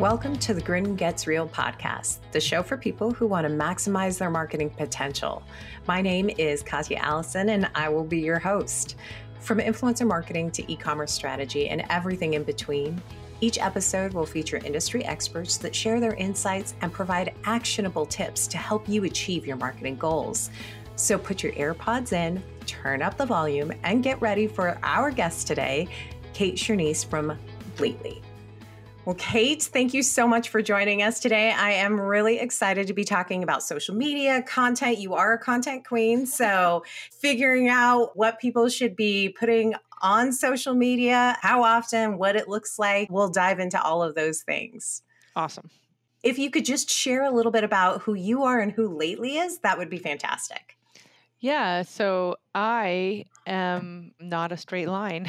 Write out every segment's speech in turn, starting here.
Welcome to the Grin Gets Real podcast, the show for people who want to maximize their marketing potential. My name is Katya Allison, and I will be your host. From influencer marketing to e-commerce strategy and everything in between, each episode will feature industry experts that share their insights and provide actionable tips to help you achieve your marketing goals. So put your AirPods in, turn up the volume, and get ready for our guest today, Kate Chernice from Lately. Well, Kate, thank you so much for joining us today. I am really excited to be talking about social media content. You are a content queen, so figuring out what people should be putting on social media, how often, what it looks like, we'll dive into all of those things. Awesome. If you could just share a little bit about who you are and who Lately is, that would be fantastic. Yeah, so I am not a straight line.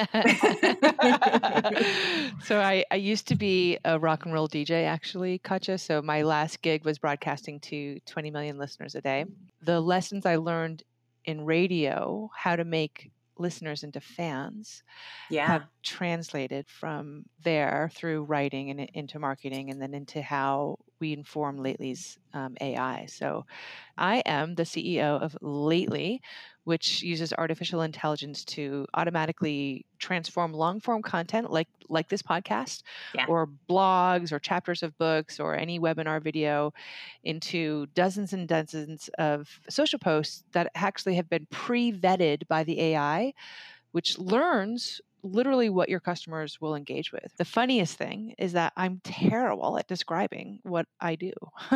So I used to be a rock and roll DJ, actually, Katja. So my last gig was broadcasting to 20 million listeners a day. The lessons I learned in radio, how to make listeners into fans, have translated from there through writing and into marketing and then into how we inform Lately's AI. So I am the CEO of Lately, which uses artificial intelligence to automatically transform long form content like this podcast or blogs or chapters of books or any webinar video into dozens and dozens of social posts that actually have been pre-vetted by the AI, which learns literally what your customers will engage with. The funniest thing is that I'm terrible at describing what I do.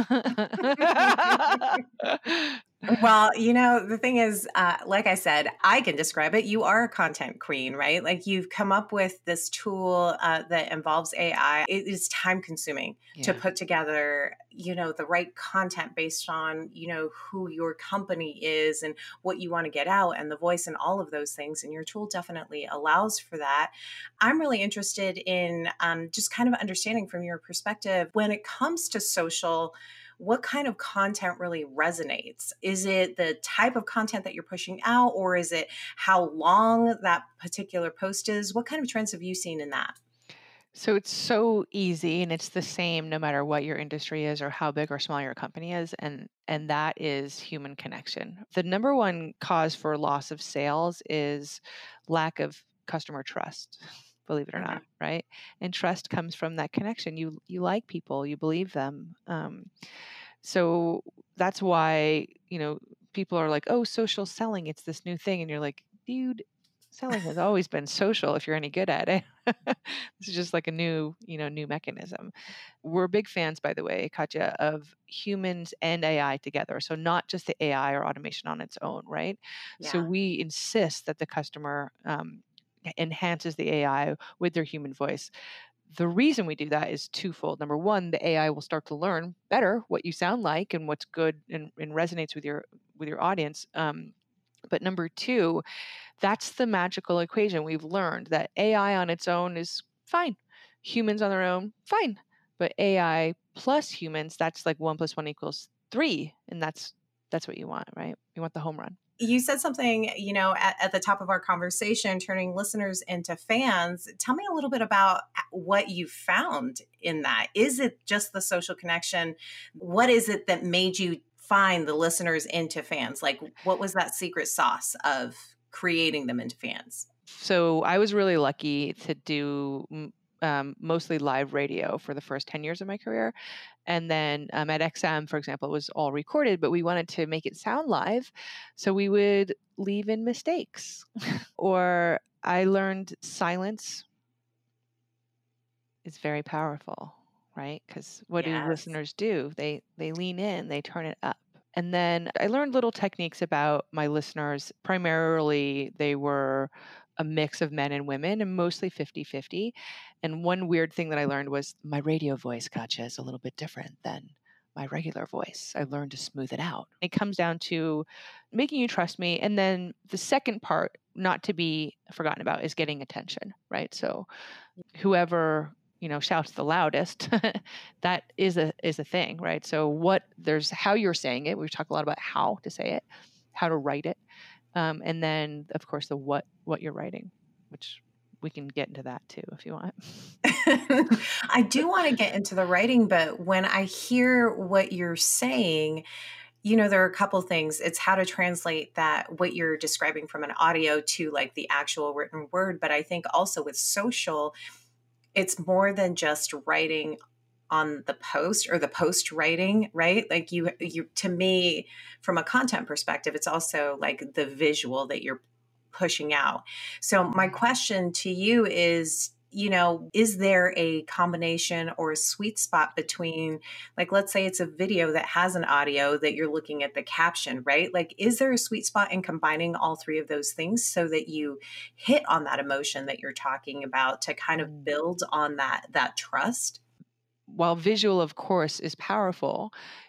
Well, the thing is, like I said, I can describe it. You are a content queen, right? Like you've come up with this tool that involves AI. It is time consuming to put together, the right content based on, who your company is and what you want to get out and the voice and all of those things. And your tool definitely allows for that. I'm really interested in just kind of understanding from your perspective when it comes to social, what kind of content really resonates? Is it the type of content that you're pushing out, or is it how long that particular post is? What kind of trends have you seen in that? So it's so easy and it's the same no matter what your industry is or how big or small your company is. And that is human connection. The number one cause for loss of sales is lack of customer trust. Believe it or not, right? And trust comes from that connection. You like people, you believe them. So that's why, people are like, oh, social selling, it's this new thing. And you're like, dude, selling has always been social if you're any good at it. This is just like a new mechanism. We're big fans, by the way, Katja, of humans and AI together. So not just the AI or automation on its own, right? Yeah. So we insist that the customer enhances the AI with their human voice. The reason we do that is twofold. Number one, the AI will start to learn better what you sound like and what's good and resonates with your audience. But number two, that's the magical equation. We've learned that AI on its own is fine. Humans on their own, fine. But AI plus humans, that's like 1 + 1 = 3. And that's what you want, right? You want the home run. You said something, at the top of our conversation, turning listeners into fans. Tell me a little bit about what you found in that. Is it just the social connection? What is it that made you find the listeners into fans? Like, what was that secret sauce of creating them into fans? So I was really lucky to do mostly live radio for the first 10 years of my career. And then at XM, for example, it was all recorded, but we wanted to make it sound live. So we would leave in mistakes. Or I learned silence is very powerful, right? Because what do listeners do? They lean in, they turn it up. And then I learned little techniques about my listeners. Primarily, they were a mix of men and women and mostly 50-50. And one weird thing that I learned was my radio voice, Katja, is a little bit different than my regular voice. I learned to smooth it out. It comes down to making you trust me. And then the second part, not to be forgotten about, is getting attention, right? So whoever shouts the loudest, that is a thing, right? So there's how you're saying it. We talk a lot about how to say it, how to write it. And then of course the what you're writing, which we can get into that too if you want. I do want to get into the writing, but when I hear what you're saying, there are a couple things. It's how to translate that, what you're describing from an audio to like the actual written word. But I think also with social, it's more than just writing on the post or the post writing, right? Like you, to me, from a content perspective, it's also like the visual that you're pushing out. So my question to you is, is there a combination or a sweet spot between, like, let's say it's a video that has an audio that you're looking at the caption, right? Like, is there a sweet spot in combining all three of those things so that you hit on that emotion that you're talking about to kind of build on that trust? While visual, of course, is powerful,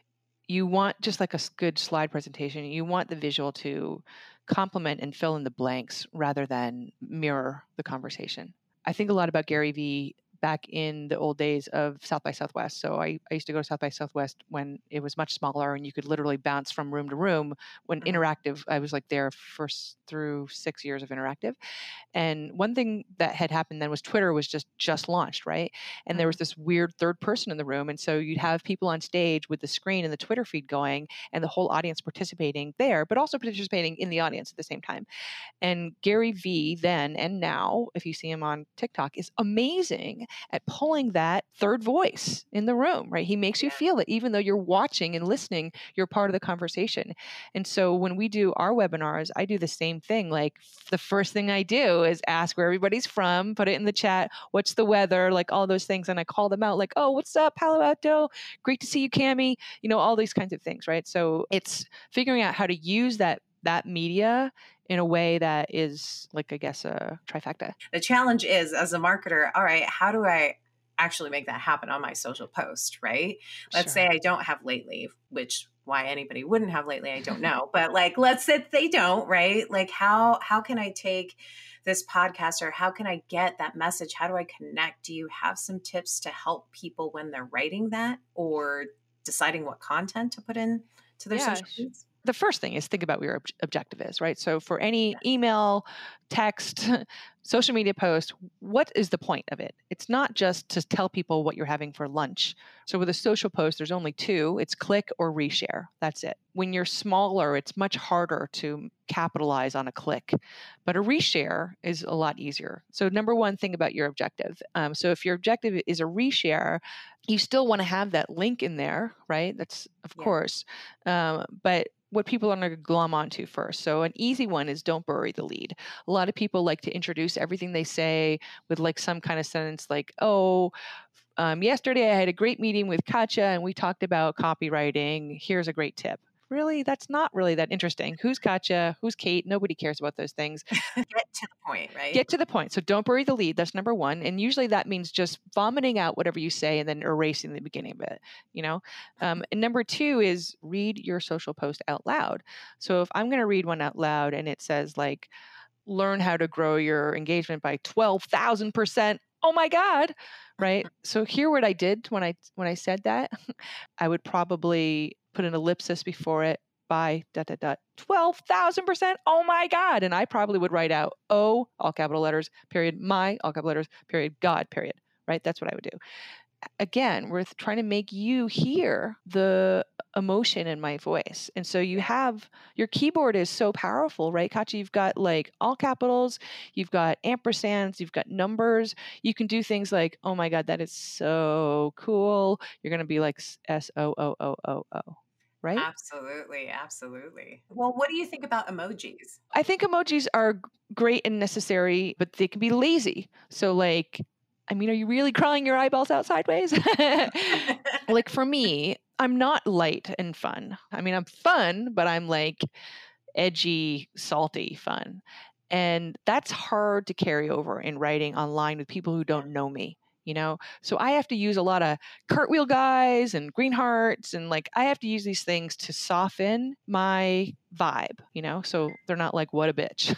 you want, just like a good slide presentation, you want the visual to complement and fill in the blanks rather than mirror the conversation. I think a lot about Gary Vee back in the old days of South by Southwest. So I used to go to South by Southwest when it was much smaller and you could literally bounce from room to room. When interactive, I was like there first through 6 years of interactive. And one thing that had happened then was Twitter was just launched, right? And there was this weird third person in the room. And so you'd have people on stage with the screen and the Twitter feed going and the whole audience participating there, but also participating in the audience at the same time. And Gary Vee then and now, if you see him on TikTok, is amazing at pulling that third voice in the room, right? He makes you feel it, even though you're watching and listening, you're part of the conversation. And so when we do our webinars, I do the same thing. Like the first thing I do is ask where everybody's from, put it in the chat, what's the weather, like all those things. And I call them out like, oh, what's up, Palo Alto? Great to see you, Cami. All these kinds of things, right? So it's figuring out how to use that media in a way that is like, I guess, a trifecta. The challenge is, as a marketer, all right, how do I actually make that happen on my social post, right? Let's say I don't have lately, which why anybody wouldn't have lately, I don't know. But like, let's say they don't, right? Like how can I take this podcast or how can I get that message? How do I connect? Do you have some tips to help people when they're writing that or deciding what content to put in to their social feeds? The first thing is think about what your objective is, right? So for any email, text, social media post, what is the point of it? It's not just to tell people what you're having for lunch. So with a social post, there's only two. It's click or reshare. That's it. When you're smaller, it's much harder to capitalize on a click, but a reshare is a lot easier. So number one, think about your objective. So if your objective is a reshare, you still want to have that link in there, right? That's of course, but what people are going to glom onto first. So an easy one is don't bury the lead. A lot of people like to introduce everything they say with like some kind of sentence like, yesterday I had a great meeting with Katja and we talked about copywriting. Here's a great tip. Really, that's not really that interesting. Who's Katja? Who's Kate? Nobody cares about those things. Get to the point, right? Get to the point. So don't bury the lead. That's number one. And usually that means just vomiting out whatever you say and then erasing the beginning of it, And number two is read your social post out loud. So if I'm going to read one out loud and it says like, learn how to grow your engagement by 12,000%. Oh my God. Right. So here what I did when I said that, I would probably put an ellipsis before it by 12,000%. Oh my God. And I probably would write out, oh, all capital letters, period, my, all capital letters, period, God, period. Right. That's what I would do. Again, we're trying to make you hear the emotion in my voice. And so you have, your keyboard is so powerful, right, Katja? You've got like all capitals, you've got ampersands, you've got numbers. You can do things like, oh my God, that is so cool. You're going to be like SOOOOO. Right? Absolutely. Absolutely. Well, what do you think about emojis? I think emojis are great and necessary, but they can be lazy. So like, are you really crying your eyeballs out sideways? Like for me, I'm not light and fun. I'm fun, but I'm like edgy, salty fun. And that's hard to carry over in writing online with people who don't know me. So I have to use a lot of cartwheel guys and green hearts. And like, I have to use these things to soften my vibe, so they're not like, what a bitch.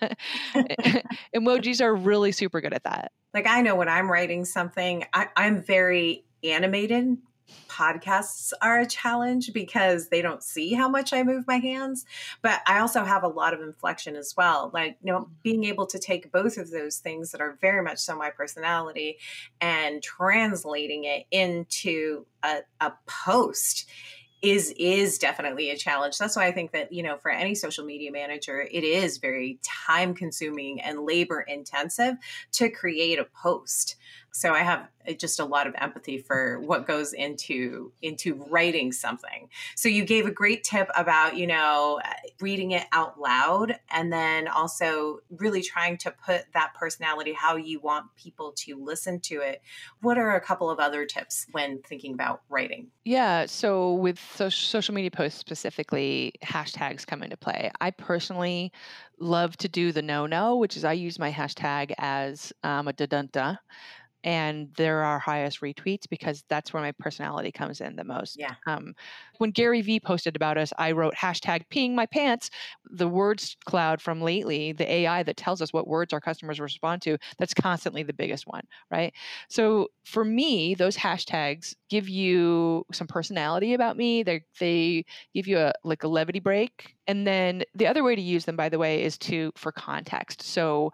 Emojis are really super good at that. Like, I know when I'm writing something, I'm very animated podcasts are a challenge because they don't see how much I move my hands. But I also have a lot of inflection as well. Like, being able to take both of those things that are very much so my personality and translating it into a post is definitely a challenge. That's why I think that, for any social media manager, it is very time consuming and labor intensive to create a post. So I have just a lot of empathy for what goes into writing something. So you gave a great tip about, reading it out loud, and then also really trying to put that personality how you want people to listen to it. What are a couple of other tips when thinking about writing? Yeah. So with social media posts specifically, hashtags come into play. I personally love to do the no, which is I use my hashtag as a da-dun-da. And they're our highest retweets because that's where my personality comes in the most. Yeah. When Gary Vee posted about us, I wrote hashtag peeing my pants. The words cloud from Lately, the AI that tells us what words our customers respond to, that's constantly the biggest one, right? So for me, those hashtags give you some personality about me. They give you a levity break. And then the other way to use them, by the way, is for context. So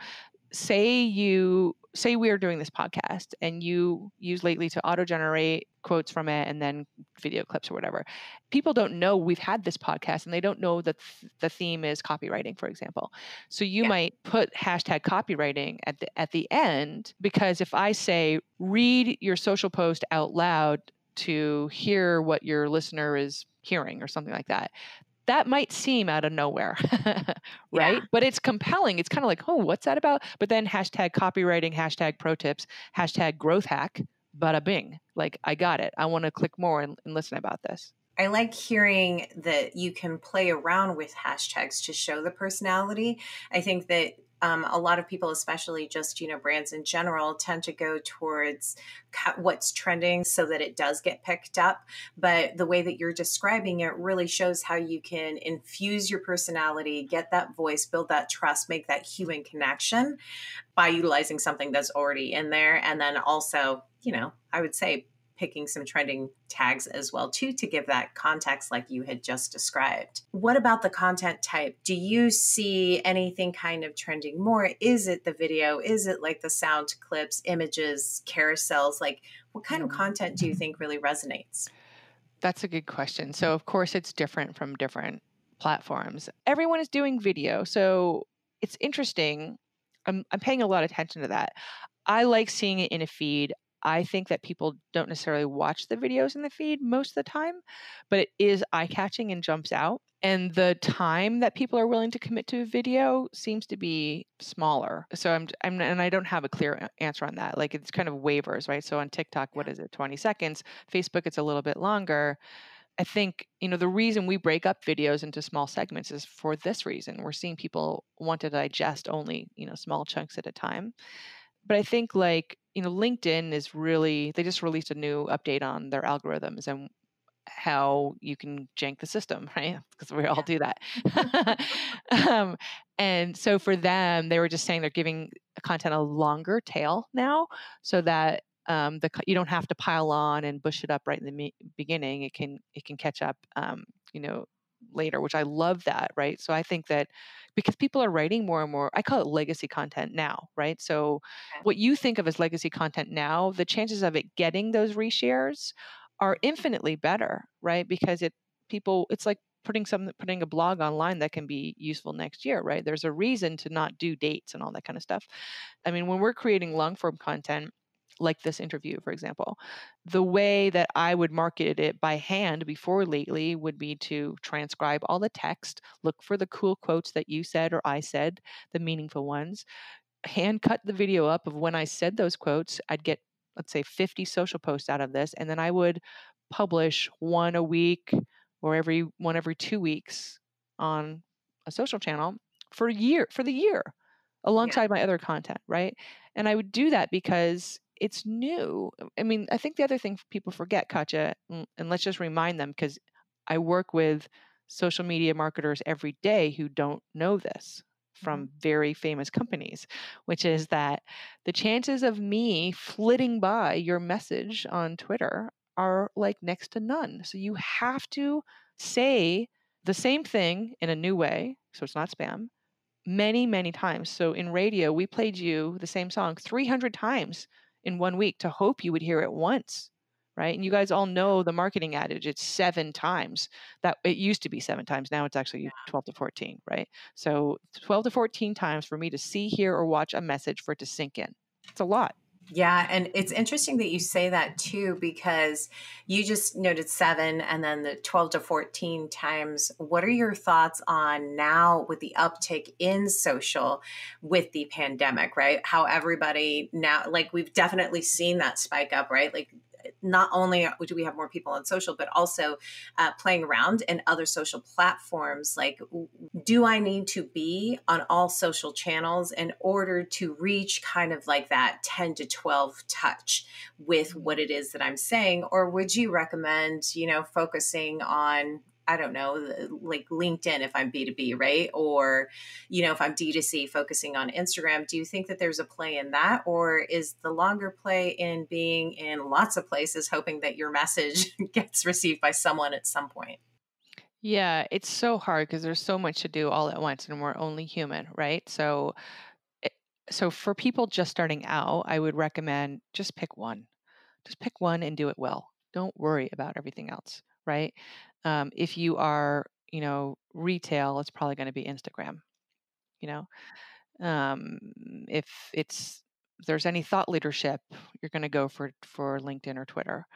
say we are doing this podcast and you use Lately to auto generate quotes from it and then video clips or whatever. People don't know we've had this podcast and they don't know that the theme is copywriting, for example. So you might put hashtag copywriting at the end, because if I say read your social post out loud to hear what your listener is hearing or something like that, that might seem out of nowhere, right? Yeah. But it's compelling. It's kind of like, oh, what's that about? But then hashtag copywriting, hashtag pro tips, hashtag growth hack, bada bing. Like, I got it. I want to click more and listen about this. I like hearing that you can play around with hashtags to show the personality. I think that a lot of people, especially just, brands in general, tend to go towards what's trending so that it does get picked up. But the way that you're describing it really shows how you can infuse your personality, get that voice, build that trust, make that human connection by utilizing something that's already in there. And then also, I would say picking some trending tags as well too, to give that context like you had just described. What about the content type? Do you see anything kind of trending more? Is it the video? Is it like the sound clips, images, carousels? Like, what kind of content do you think really resonates? That's a good question. So of course it's different from different platforms. Everyone is doing video. So it's interesting. I'm paying a lot of attention to that. I like seeing it in a feed. I think that people don't necessarily watch the videos in the feed most of the time, but it is eye-catching and jumps out. And the time that people are willing to commit to a video seems to be smaller. So and I don't have a clear answer on that. Like, it's kind of wavers, right? So on TikTok, what is it, 20 seconds? Facebook, it's a little bit longer. I think, the reason we break up videos into small segments is for this reason. We're seeing people want to digest only, small chunks at a time. But I think LinkedIn is they just released a new update on their algorithms and how you can jank the system, right? Because we all do that. And so for them, they were just saying they're giving content a longer tail now, so that you don't have to pile on and bush it up right in the beginning. It can catch up, later, which I love that, right? So I think that because people are writing more and more, I call it legacy content now, right? So what you think of as legacy content now, the chances of it getting those reshares are infinitely better, right? Because it's like putting a blog online that can be useful next year, right? There's a reason to not do dates and all that kind of stuff. I mean, when we're creating long form content, like this interview, for example, the way that I would market it by hand before Lately would be to transcribe all the text, look for the cool quotes that you said or I said, the meaningful ones, hand cut the video up of when I said those quotes. I'd get, let's say, 50 social posts out of this, and then I would publish one a week or one every 2 weeks on a social channel for the year alongside my other content, right? And I would do that because it's new. I mean, I think the other thing people forget, Katja, and let's just remind them, because I work with social media marketers every day who don't know this from very famous companies, which is that the chances of me flitting by your message on Twitter are like next to none. So you have to say the same thing in a new way, so it's not spam, many, many times. So in radio, we played you the same song 300 times in 1 week to hope you would hear it once, right? And you guys all know the marketing adage, it's 7 times. That it used to be 7 times. Now it's actually 12 to 14, right? So 12 to 14 times for me to see, hear, or watch a message for it to sink in. It's a lot. Yeah, and it's interesting that you say that too, because you just noted 7 and then the 12 to 14 times. What are your thoughts on now with the uptick in social with the pandemic, right? How everybody now, like we've definitely seen that spike up, right? Like not only do we have more people on social, but also playing around in other social platforms. Like, do I need to be on all social channels in order to reach kind of like that 10 to 12 touch with what it is that I'm saying? Or would you recommend, focusing on, I don't know, like LinkedIn if I'm B2B, right? Or, if I'm D2C, focusing on Instagram. Do you think that there's a play in that? Or is the longer play in being in lots of places, hoping that your message gets received by someone at some point? Yeah, it's so hard because there's so much to do all at once and we're only human, right? Eh, so for people just starting out, I would recommend just pick one. Just pick one and do it well. Don't worry about everything else, right? If you are, retail, it's probably going to be Instagram. You know, um, if if there's any thought leadership, you're going to go for LinkedIn or Twitter,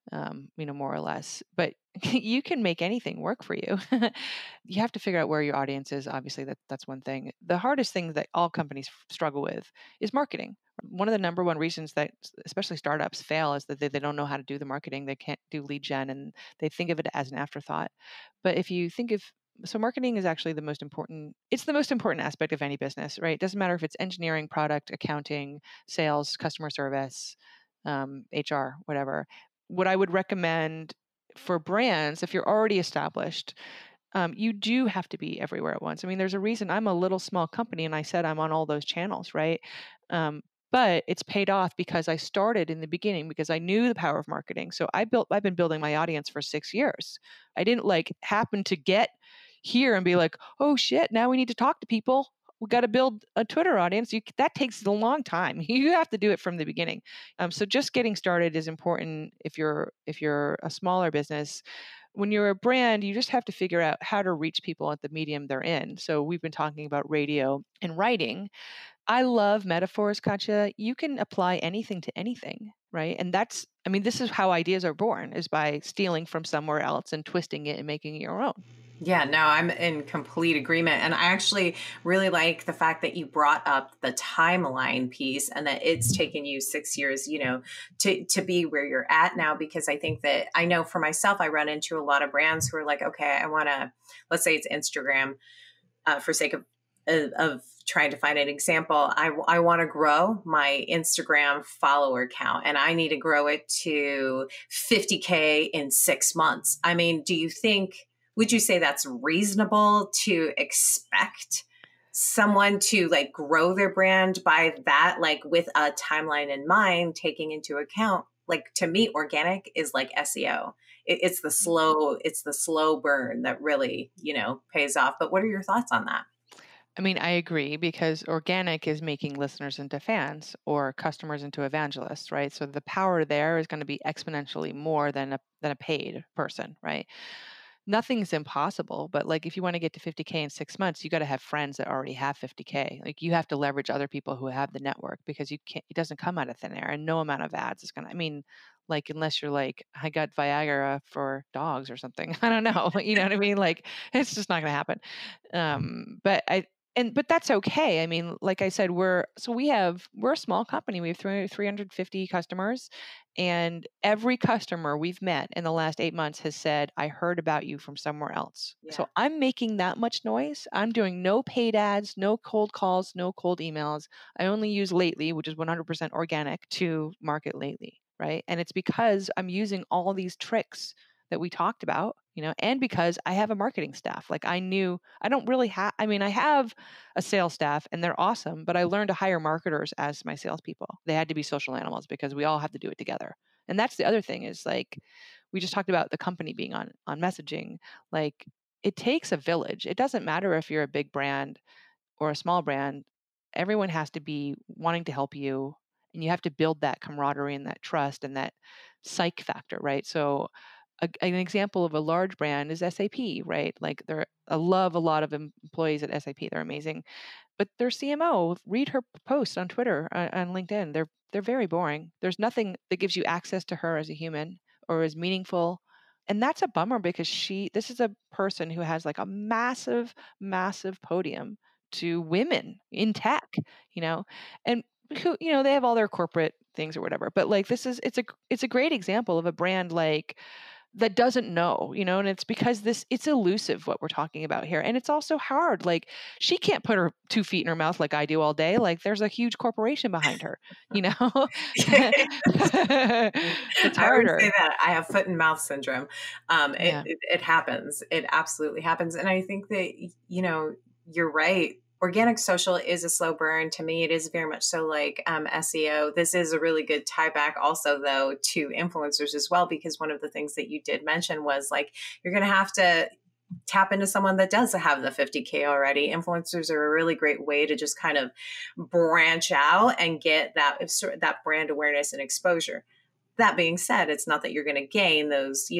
more or less. But you can make anything work for you. You have to figure out where your audience is. Obviously, that's one thing. The hardest thing that all companies struggle with is marketing. One of the number one reasons that especially startups fail is that they don't know how to do the marketing. They can't do lead gen and they think of it as an afterthought. But if you think of so marketing is actually the most important, it's the most important aspect of any business, right? It doesn't matter if it's engineering, product, accounting, sales, customer service, HR, whatever. What I would recommend for brands, if you're already established, you do have to be everywhere at once. I mean, there's a reason I'm a little small company and I said I'm on all those channels, right? Um, but it's paid off because I started in the beginning because I knew the power of marketing. So I've been building my audience for 6 years. I didn't like happen to get here and be like, oh shit, now we need to talk to people. We got to build a Twitter audience. That takes a long time. You have to do it from the beginning. So just getting started is important if you're a smaller business. When you're a brand, you just have to figure out how to reach people at the medium they're in. So we've been talking about radio and writing. I love metaphors, Katja. You can apply anything to anything, right? And this is how ideas are born, is by stealing from somewhere else and twisting it and making it your own. Yeah, no, I'm in complete agreement. And I actually really like the fact that you brought up the timeline piece and that it's taken you 6 years, to be where you're at now. Because I think that I know for myself, I run into a lot of brands who are like, okay, I want to, let's say it's Instagram, for sake of trying to find an example. I want to grow my Instagram follower count and I need to grow it to 50K in 6 months. I mean, would you say that's reasonable to expect someone to like grow their brand by that, like with a timeline in mind, taking into account, like to me, organic is like SEO. It's the slow burn that really, pays off. But what are your thoughts on that? I mean, I agree because organic is making listeners into fans or customers into evangelists, right? So the power there is going to be exponentially more than a paid person, right? Nothing's impossible, but like if you want to get to 50K in 6 months, you got to have friends that already have 50K. Like you have to leverage other people who have the network because you can't, it doesn't come out of thin air and no amount of ads is going to, I mean, like unless you're like, I got Viagra for dogs or something. I don't know. You know what I mean? Like it's just not going to happen. But that's okay. I mean, like I said, we're a small company. We have 350 customers and every customer we've met in the last 8 months has said, I heard about you from somewhere else. Yeah. So I'm making that much noise. I'm doing no paid ads, no cold calls, no cold emails. I only use Lately, which is 100% organic, to market Lately, right? And it's because I'm using all these tricks that we talked about, and because I have a marketing staff. Like I knew I don't really have, I mean, I have a sales staff and they're awesome, but I learned to hire marketers as my salespeople. They had to be social animals because we all have to do it together. And that's the other thing is like, we just talked about the company being on messaging. Like it takes a village. It doesn't matter if you're a big brand or a small brand, everyone has to be wanting to help you. And you have to build that camaraderie and that trust and that psych factor, right? So, an example of a large brand is SAP, right? Like, I love a lot of employees at SAP. They're amazing, but their CMO, read her posts on Twitter, on LinkedIn. They're very boring. There's nothing that gives you access to her as a human or is meaningful. And that's a bummer because this is a person who has like a massive, massive podium to women in tech, you know, and who, they have all their corporate things or whatever. But like it's a great example of a brand like that doesn't know, and it's because it's elusive what we're talking about here. And it's also hard. Like she can't put her 2 feet in her mouth like I do all day. Like there's a huge corporation behind her, you know? It's I always harder. say that I have foot and mouth syndrome. Yeah. It happens. It absolutely happens. And I think that, you're right. Organic social is a slow burn. To me, it is very much so like SEO. This is a really good tie back also, though, to influencers as well, because one of the things that you did mention was like, you're going to have to tap into someone that does have the 50K already. Influencers are a really great way to just kind of branch out and get that brand awareness and exposure. That being said, it's not that you're going to gain those,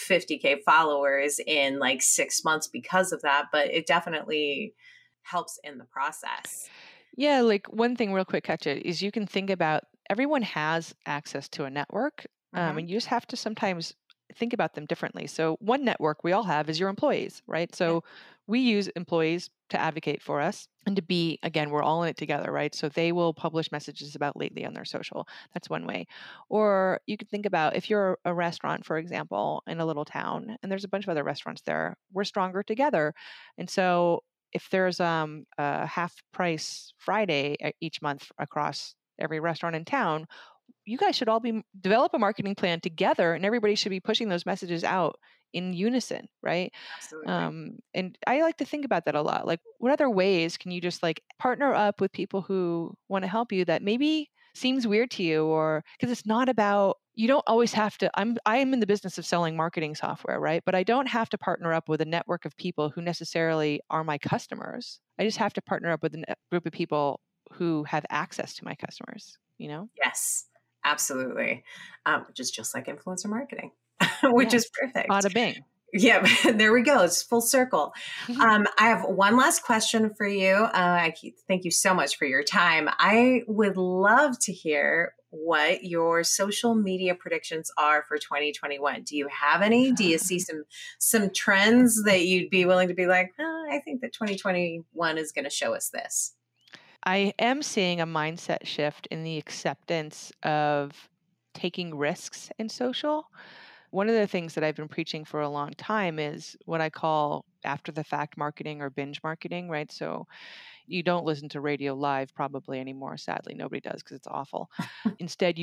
50K followers in like 6 months because of that, but it definitely helps in the process. Yeah, like one thing real quick, catch it, is you can think about everyone has access to a network, Mm-hmm. and you just have to sometimes think about them differently. So one network we all have is your employees, right? Yeah. So we use employees to advocate for us and to be, again, we're all in it together, right? So they will publish messages about Lately on their social. That's one way. Or you could think about if you're a restaurant, for example, in a little town, and there's a bunch of other restaurants there, we're stronger together. And so if there's a half price Friday each month across every restaurant in town, you guys should all develop a marketing plan together, and everybody should be pushing those messages out in unison, right? Absolutely. And I like to think about that a lot. Like, what other ways can you just like partner up with people who want to help you that maybe seems weird to you, or because it's not about, you don't always have to, I am in the business of selling marketing software, right? But I don't have to partner up with a network of people who necessarily are my customers. I just have to partner up with a group of people who have access to my customers, Yes, absolutely. Just like influencer marketing, which Yes. is perfect. Bada bing. Yeah, there we go. It's full circle. I have one last question for you. Thank you so much for your time. I would love to hear what your social media predictions are for 2021. Do you have any? Do you see some trends that you'd be willing to be like, I think that 2021 is going to show us this? I am seeing a mindset shift in the acceptance of taking risks in social. One of the things that I've been preaching for a long time is what I call after the fact marketing or binge marketing, right? So you don't listen to radio live probably anymore. Sadly, nobody does because it's awful. Instead,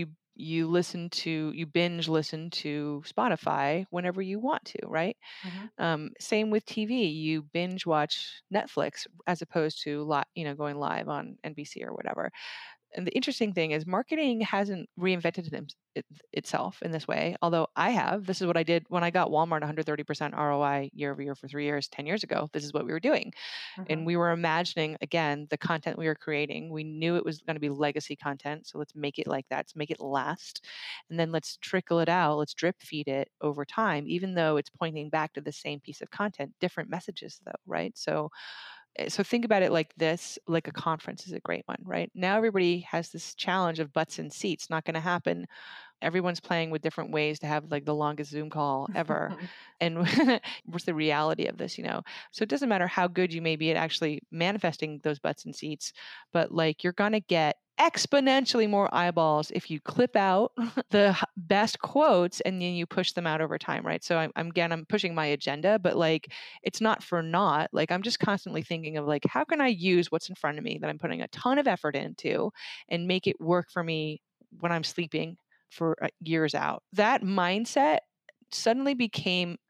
you binge listen to Spotify whenever you want to, right? Mhm. Same with TV. You binge watch Netflix as opposed to going live on NBC or whatever. And the interesting thing is marketing hasn't reinvented itself in this way, although I have. This is what I did when I got Walmart 130% ROI year over year for 3 years, 10 years ago. This is what we were doing. And Mhm. we were imagining, again, the content we were creating. We knew it was going to be legacy content. So let's make it like that. Let's make it last. And then let's trickle it out. Let's drip feed it over time, even though it's pointing back to the same piece of content, different messages, though, right? So think about it like this, like a conference is a great one, right? Now everybody has this challenge of butts and seats, not going to happen. Everyone's playing with different ways to have like the longest Zoom call ever. And what's the reality of this, So it doesn't matter how good you may be at actually manifesting those butts and seats, but like you're going to get exponentially more eyeballs if you clip out the best quotes and then you push them out over time, right? So I'm pushing my agenda, but like it's not for naught. Like I'm just constantly thinking of like, how can I use what's in front of me that I'm putting a ton of effort into and make it work for me when I'm sleeping for years out. That mindset suddenly became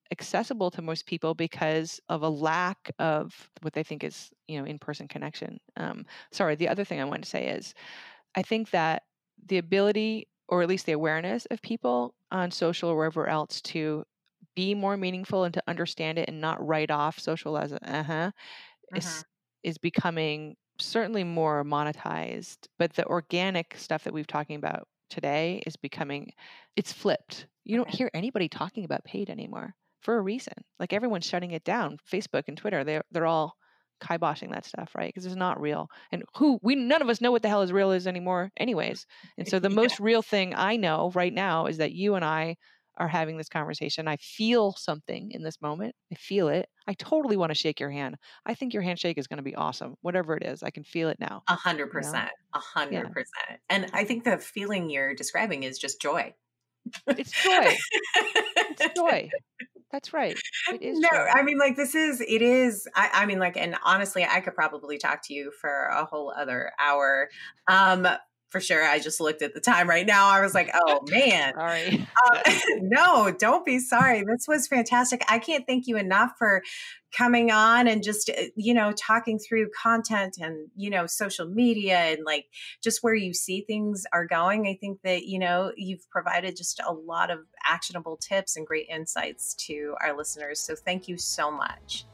accessible to most people because of a lack of what they think is, in-person connection. Sorry, the other thing I wanted to say is I think that the ability, or at least the awareness of people on social or wherever else to be more meaningful and to understand it and not write off social as Mhm. is becoming certainly more monetized. But the organic stuff that we've talking about today is becoming, it's flipped. You don't Okay. hear anybody talking about paid anymore for a reason. Like everyone's shutting it down. Facebook and Twitter, they're all kiboshing that stuff, right? Because it's not real. And none of us know what the hell is real is anymore anyways. And so the Yeah. most real thing I know right now is that you and I are having this conversation. I feel something in this moment. I feel it. I totally want to shake your hand. I think your handshake is going to be awesome. Whatever it is, I can feel it now. A hundred You know? percent. A Yeah. 100%. And I think the feeling you're describing is just joy. It's joy. It's joy. That's right. It is No, joy. I mean, like, it is, I mean, like, and honestly, I could probably talk to you for a whole other hour. Um, for sure. I just looked at the time right now. I was like, oh man. Sorry. No, don't be sorry. This was fantastic. I can't thank you enough for coming on and just, talking through content and, social media and like just where you see things are going. I think that, you've provided just a lot of actionable tips and great insights to our listeners. So thank you so much.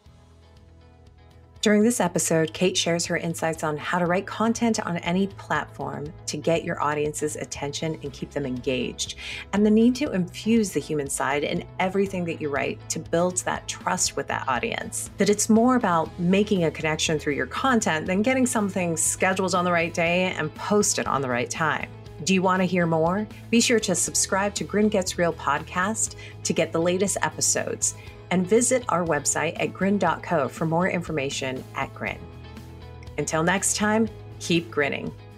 During this episode, Kate shares her insights on how to write content on any platform to get your audience's attention and keep them engaged, and the need to infuse the human side in everything that you write to build that trust with that audience. That it's more about making a connection through your content than getting something scheduled on the right day and posted on the right time. Do you want to hear more? Be sure to subscribe to Grin Gets Real podcast to get the latest episodes, and visit our website at grin.co for more information at Grin. Until next time, keep grinning.